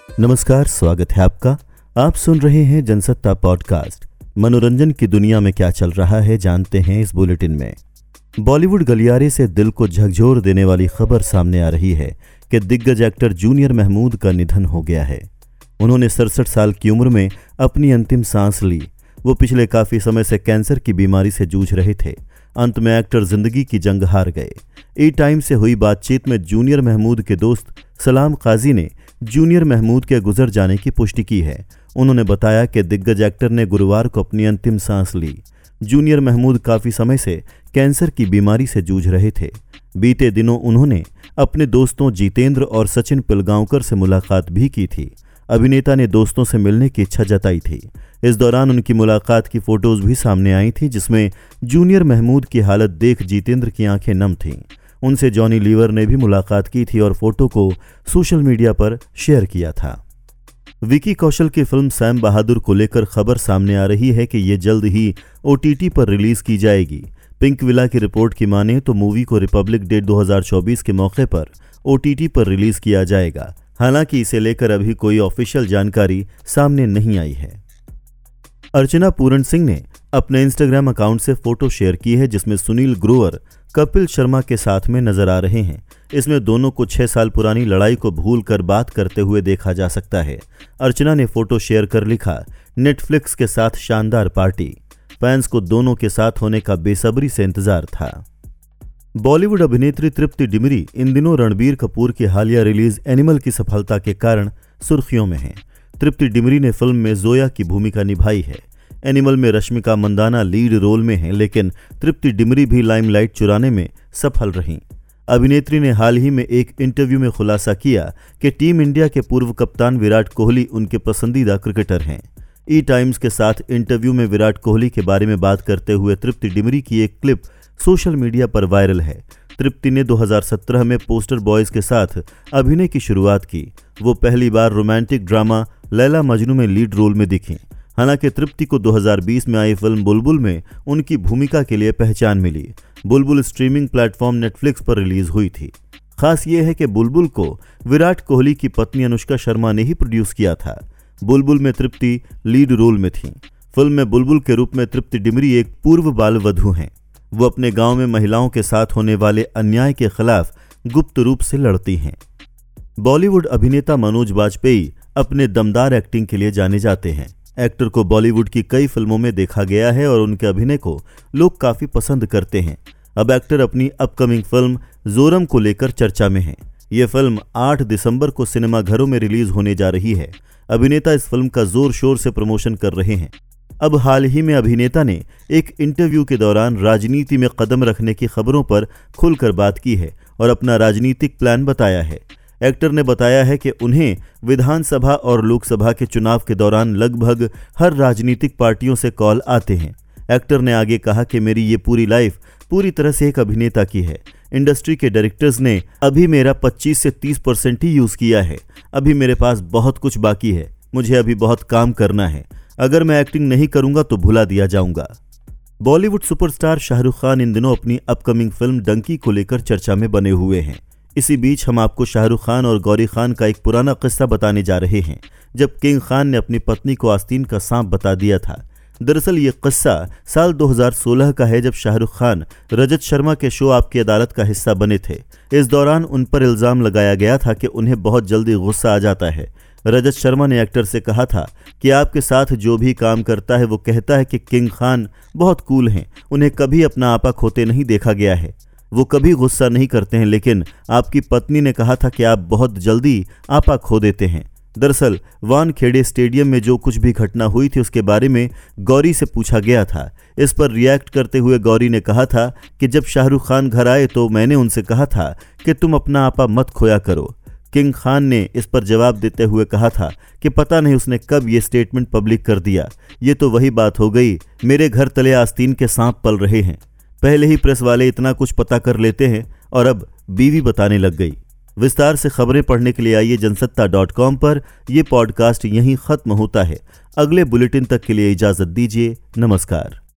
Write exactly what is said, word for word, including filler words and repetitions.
नमस्कार, स्वागत है आपका। आप सुन रहे हैं जनसत्ता पॉडकास्ट। मनोरंजन की दुनिया में क्या चल रहा है जानते हैं इस बुलेटिन में। बॉलीवुड गलियारे से दिल को झकझोर देने वाली खबर सामने आ रही है कि दिग्गज एक्टर जूनियर महमूद का निधन हो गया है। उन्होंने सड़सठ साल की उम्र में अपनी अंतिम सांस ली। वो पिछले काफी समय से कैंसर की बीमारी से जूझ रहे थे। अंत में एक्टर जिंदगी की जंग हार गए। ई टाइम से हुई बातचीत में जूनियर महमूद के दोस्त सलाम काजी ने जूनियर महमूद के गुजर जाने की पुष्टि की है। उन्होंने बताया कि दिग्गज एक्टर ने गुरुवार को अपनी अंतिम सांस ली। जूनियर महमूद काफी समय से कैंसर की बीमारी से जूझ रहे थे। बीते दिनों उन्होंने अपने दोस्तों जितेंद्र और सचिन पिलगांवकर से मुलाकात भी की थी। अभिनेता ने दोस्तों से मिलने की इच्छा जताई थी। इस दौरान उनकी मुलाकात की फोटोज भी सामने आई थी, जिसमें जूनियर महमूद की हालत देख जितेंद्र की आंखें नम थीं। उनसे जॉनी लीवर ने भी मुलाकात की थी और फोटो को सोशल मीडिया पर शेयर किया था। विकी कौशल की फिल्म सैम बहादुर को लेकर खबर सामने आ रही है कि ये जल्द ही ओटीटी पर रिलीज की जाएगी। पिंक विला की रिपोर्ट की माने तो मूवी को रिपब्लिक डे दो हज़ार चौबीस के मौके पर ओटीटी पर रिलीज किया जाएगा। हालांकि इसे लेकर अभी कोई ऑफिशियल जानकारी सामने नहीं आई है। अर्चना पूरन सिंह ने अपने इंस्टाग्राम अकाउंट से फोटो शेयर की है, जिसमें सुनील ग्रोवर कपिल शर्मा के साथ में नजर आ रहे हैं। इसमें दोनों को छह साल पुरानी लड़ाई को भूलकर बात करते हुए देखा जा सकता है। अर्चना ने फोटो शेयर कर लिखा, नेटफ्लिक्स के साथ शानदार पार्टी। फैंस को दोनों के साथ होने का बेसब्री से इंतजार था। बॉलीवुड अभिनेत्री तृप्ति डिमरी इन दिनों रणबीर कपूर की हालिया रिलीज एनिमल की सफलता के कारण सुर्खियों में हैं। तृप्ति डिमरी ने फिल्म में जोया की भूमिका निभाई है। एनिमल में रश्मिका मंदाना लीड रोल में हैं, लेकिन तृप्ति डिमरी भी लाइमलाइट चुराने में सफल रहीं। अभिनेत्री ने हाल ही में एक इंटरव्यू में खुलासा किया कि टीम इंडिया के पूर्व कप्तान विराट कोहली उनके पसंदीदा क्रिकेटर हैं। ई टाइम्स के साथ इंटरव्यू में विराट कोहली के बारे में बात करते हुए तृप्ति डिमरी की एक क्लिप सोशल मीडिया पर वायरल है। तृप्ति ने दो हज़ार सत्रह में पोस्टर बॉयज के साथ अभिनय की शुरुआत की। वो पहली बार रोमांटिक ड्रामा लैला मजनू में लीड रोल में दिखीं। हालांकि तृप्ति को दो हज़ार बीस में आई फिल्म बुलबुल में उनकी भूमिका के लिए पहचान मिली। बुलबुल स्ट्रीमिंग प्लेटफॉर्म नेटफ्लिक्स पर रिलीज हुई थी। खास ये है कि बुलबुल को विराट कोहली की पत्नी अनुष्का शर्मा ने ही प्रोड्यूस किया था। बुलबुल में तृप्ति लीड रोल में थी। फिल्म में बुलबुल के रूप में तृप्ति डिमरी एक पूर्व बाल वधू हैं। वो अपने गांव में महिलाओं के साथ होने वाले अन्याय के खिलाफ गुप्त रूप से लड़ती हैं। बॉलीवुड अभिनेता मनोज बाजपेयी अपने दमदार एक्टिंग के लिए जाने जाते हैं। एक्टर को बॉलीवुड की कई फिल्मों में देखा गया है और उनके अभिनय को लोग काफी पसंद करते हैं। अब एक्टर अपनी अपकमिंग फिल्म जोरम को लेकर चर्चा में है। ये फिल्म आठ दिसंबर को सिनेमाघरों में रिलीज होने जा रही है। अभिनेता इस फिल्म का जोर शोर से प्रमोशन कर रहे हैं। अब हाल ही में अभिनेता ने एक इंटरव्यू के दौरान राजनीति में कदम रखने की खबरों पर खुलकर बात की है और अपना राजनीतिक प्लान बताया है। एक्टर ने बताया है कि उन्हें विधानसभा और लोकसभा के चुनाव के दौरान लगभग हर राजनीतिक पार्टियों से कॉल आते हैं। एक्टर ने आगे कहा कि मेरी ये पूरी लाइफ पूरी तरह से एक अभिनेता की है। इंडस्ट्री के डायरेक्टर्स ने अभी मेरा पच्चीस से तीस परसेंट ही यूज किया है। अभी मेरे पास बहुत कुछ बाकी है। मुझे अभी बहुत काम करना है। अगर मैं एक्टिंग नहीं करूंगा तो भुला दिया जाऊंगा। बॉलीवुड सुपरस्टार शाहरुख खान इन दिनों अपनी अपकमिंग फिल्म डंकी को लेकर चर्चा में बने हुए हैं। इसी बीच हम आपको शाहरुख खान और गौरी खान का एक पुराना किस्सा बताने जा रहे हैं, जब किंग खान ने अपनी पत्नी को आस्तीन का सांप बता दिया था। दरअसल ये किस्सा साल दो हज़ार सोलह का है, जब शाहरुख खान रजत शर्मा के शो आपकी अदालत का हिस्सा बने थे। इस दौरान उन पर इल्जाम लगाया गया था कि उन्हें बहुत जल्दी गुस्सा आ जाता है। रजत शर्मा ने एक्टर से कहा था कि आपके साथ जो भी काम करता है वो कहता है कि किंग खान बहुत कूल हैं, उन्हें कभी अपना आपा खोते नहीं देखा गया है, वो कभी गुस्सा नहीं करते हैं। लेकिन आपकी पत्नी ने कहा था कि आप बहुत जल्दी आपा खो देते हैं। दरअसल वानखेड़े स्टेडियम में जो कुछ भी घटना हुई थी उसके बारे में गौरी से पूछा गया था। इस पर रिएक्ट करते हुए गौरी ने कहा था कि जब शाहरुख खान घर आए तो मैंने उनसे कहा था कि तुम अपना आपा मत खोया करो। किंग खान ने इस पर जवाब देते हुए कहा था कि पता नहीं उसने कब ये स्टेटमेंट पब्लिक कर दिया। ये तो वही बात हो गई, मेरे घर तले आस्तीन के सांप पल रहे हैं। पहले ही प्रेस वाले इतना कुछ पता कर लेते हैं और अब बीवी बताने लग गई। विस्तार से खबरें पढ़ने के लिए आइए जनसत्ता डॉट कॉम पर। यह पॉडकास्ट यहीं खत्म होता है। अगले बुलेटिन तक के लिए इजाजत दीजिए। नमस्कार।